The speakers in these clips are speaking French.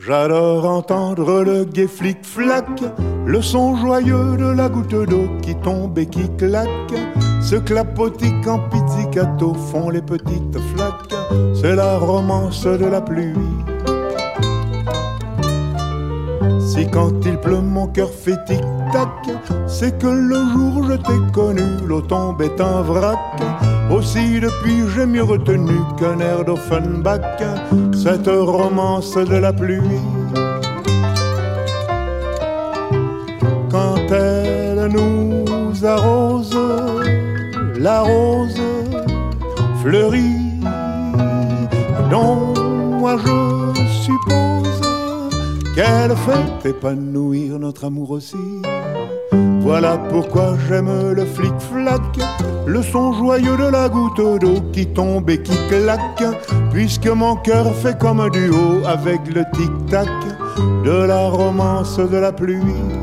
J'adore entendre le gai flic-flac, le son joyeux de la goutte d'eau qui tombe et qui claque. Ce clapotis en pizzicato font les petites flaques, c'est la romance de la pluie. Si quand il pleut mon cœur fait tic-tac, c'est que le jour je t'ai connu, l'eau tombe est un vrac. Aussi depuis j'ai mieux retenu qu'un air d'Offenbach, cette romance de la pluie. Quand elle nous arrose, la rose fleurit, dont moi je suppose qu'elle fait épanouir notre amour aussi. Voilà pourquoi j'aime le flic-flac, le son joyeux de la goutte d'eau qui tombe et qui claque, puisque mon cœur fait comme un duo avec le tic-tac de la romance de la pluie.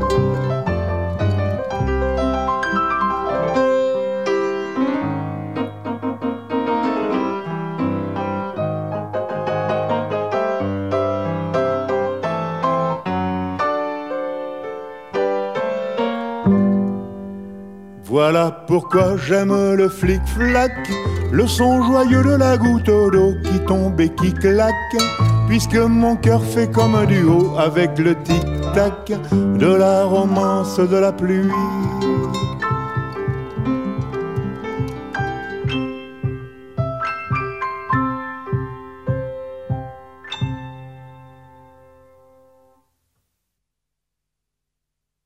Voilà pourquoi j'aime le flic-flac, le son joyeux de la goutte d'eau qui tombe et qui claque, puisque mon cœur fait comme un duo avec le tic-tac de la romance de la pluie.